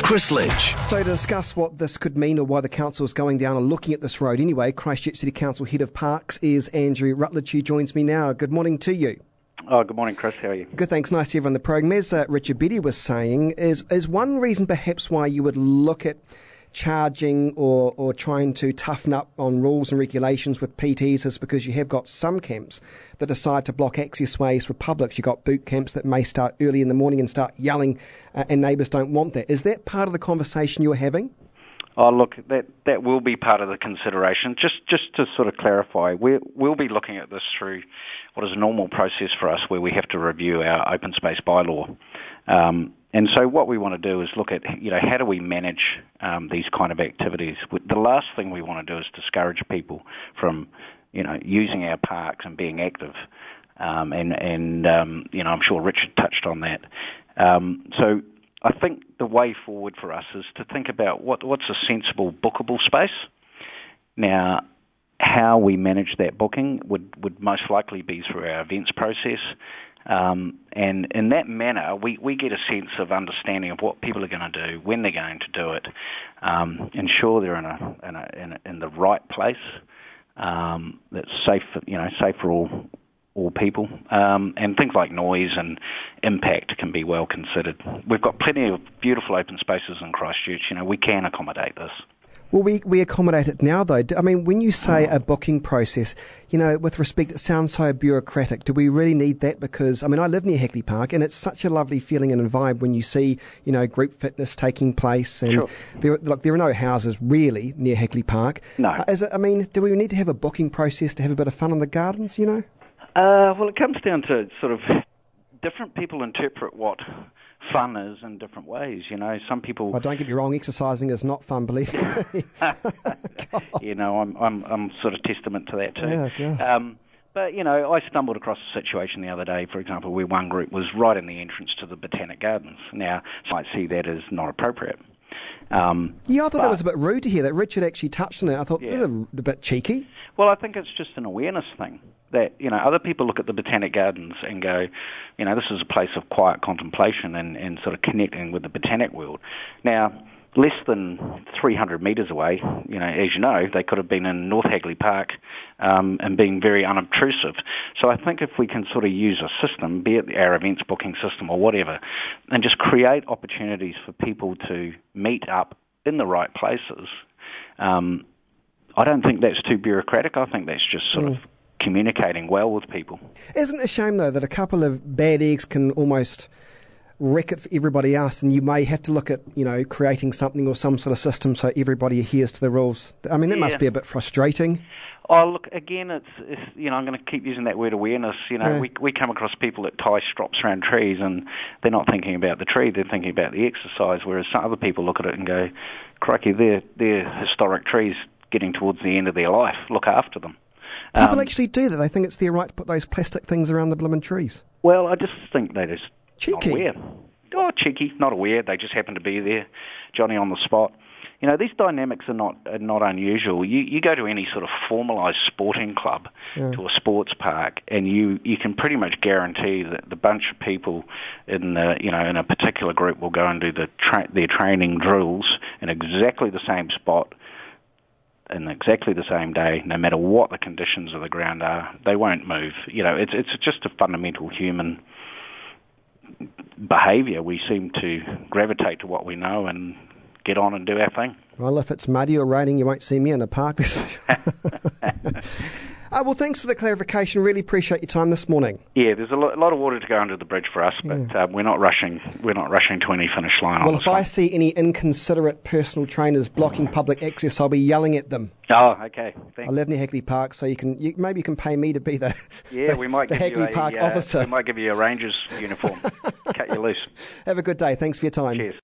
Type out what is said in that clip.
Chris Lynch. So to discuss what this could mean or why the council is going down and looking at this road anyway, Christchurch City Council Head of Parks is Andrew Rutledge, who joins me now. Good morning to you. Oh, good morning, Chris. How are you? Good, thanks. Nice to have you on the program. As Richard Betty was saying, is one reason perhaps why you would look at charging or trying to toughen up on rules and regulations with PTs is because you have got some camps that decide to block access ways for publics. You've got boot camps that may start early in the morning and start yelling, and neighbours don't want that. Is that part of the conversation you're having? Oh, look, that will be part of the consideration. Just to sort of clarify, we'll be looking at this through what is a normal process for us where we have to review our open space bylaw. And so what we want to do is look at, how do we manage these kind of activities? The last thing we want to do is discourage people from, using our parks and being active. I'm sure Richard touched on that. So I think the way forward for us is to think about what's a sensible bookable space. Now, how we manage that booking would most likely be through our events process. And in that manner, we get a sense of understanding of what people are going to do, when they're going to do it, ensure they're in the right place that's safe, safe for all people, and things like noise and impact can be well considered. We've got plenty of beautiful open spaces in Christchurch. We can accommodate this. Well, we accommodate it now, though. I mean, when you say a booking process, with respect, it sounds so bureaucratic. Do we really need that? Because, I live near Hackley Park, and it's such a lovely feeling and vibe when you see, group fitness taking place. And sure. There are no houses, really, near Hackley Park. No. Do we need to have a booking process to have a bit of fun in the gardens, Well, it comes down to sort of different people interpret what fun is in different ways. Some people. Don't get me wrong, exercising is not fun, believe me. I'm sort of testament to that too. Yeah. But I stumbled across a situation the other day, for example, where one group was right in the entrance to the Botanic Gardens. Now, I might see that as not appropriate. I thought that was a bit rude to hear that. Richard actually touched on it. I thought, a bit cheeky. Well, I think it's just an awareness thing that, other people look at the Botanic Gardens and go, this is a place of quiet contemplation and sort of connecting with the botanic world. Now, less than 300 metres away, as you know, they could have been in North Hagley Park and being very unobtrusive. So I think if we can sort of use a system, be it our events booking system or whatever, and just create opportunities for people to meet up in the right places, I don't think that's too bureaucratic. I think that's just sort of communicating well with people. Isn't it a shame, though, that a couple of bad eggs can almost wreck it for everybody else, and you may have to look at, creating something or some sort of system so everybody adheres to the rules? That must be a bit frustrating. Oh, look, again, it's I'm going to keep using that word awareness. We come across people that tie strops around trees and they're not thinking about the tree, they're thinking about the exercise, whereas some other people look at it and go, crikey, they're historic trees getting towards the end of their life, look after them. People actually do that. They think it's their right to put those plastic things around the blooming trees. Well, I just think they're just cheeky. Not aware. Oh, cheeky, not aware. They just happen to be there, Johnny on the spot. These dynamics are not unusual. You go to any sort of formalised sporting club, to a sports park, and you can pretty much guarantee that the bunch of people in a particular group will go and do their training drills in exactly the same spot, in exactly the same day, no matter what the conditions of the ground are. They won't move. It's just a fundamental human behaviour. We seem to gravitate to what we know and get on and do our thing. Well, if it's muddy or raining, you won't see me in a park. Well, thanks for the clarification. Really appreciate your time this morning. Yeah, there's a lot of water to go under the bridge for us, but we're not rushing. We're not rushing to any finish line. Well, if I see any inconsiderate personal trainers blocking public access, I'll be yelling at them. Oh, okay. Thanks. I live near Hackley Park, so maybe you can pay me to be the Hackley Park officer. We might give you a Rangers uniform. Cut you loose. Have a good day. Thanks for your time. Cheers.